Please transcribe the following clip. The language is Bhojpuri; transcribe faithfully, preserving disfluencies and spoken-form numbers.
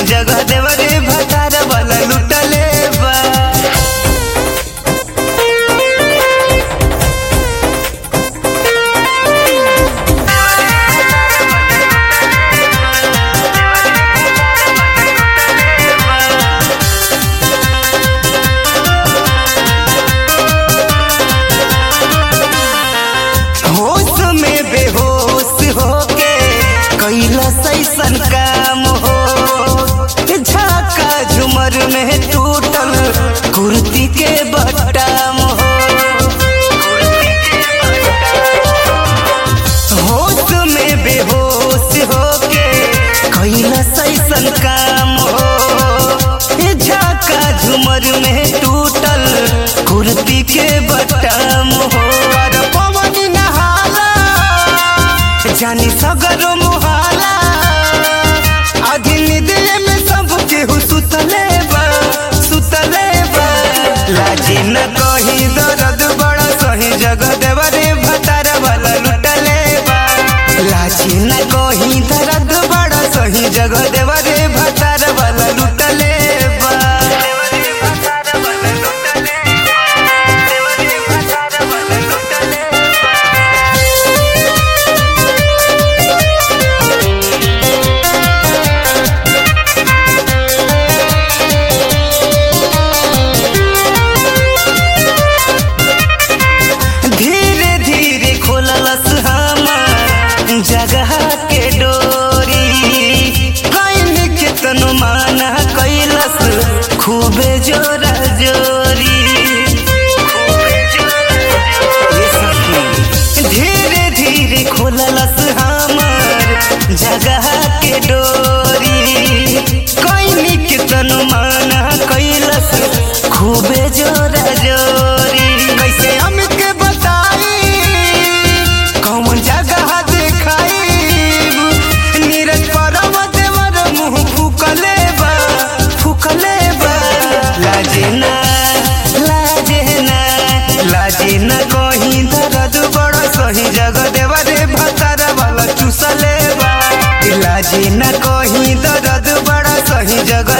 जगह देवरे भतार वाला लुटले बा। होश में बेहोश होके कैला सैसन काम हो, झाका झुमर में टूटल कुर्ती के बटाम हो। होश में बेहोश होके कैला सैसन काम हो, झाका झुमर में टूटल कुर्ती के बटाम हो। जानी सगरो मुहाला आधी दिल में सब केहू सुतले बा सुतले बा। लाजी न कहीं दर्द बड़ा सही जगह देवरे भतार वाला लुटले बा। लाजी न कहीं दर्द बड़ा सही जगह देवरे भतार वाला लुटले बा। जगह के डोरी कैन के तनु माना कैलस खूबे जोरा जोरी। धीरे धीरे खोललस हमार जगह के डोरी कैन के तनु माना कैलस खूबे जोरा जोरी। कैसे हमके बताई कौन जगह लाजी न कहीं दर्द बड़ा सही जगह देवरे भतार वाला चूसले बा। लाजी न कहीं दर्द बड़ा सही जगह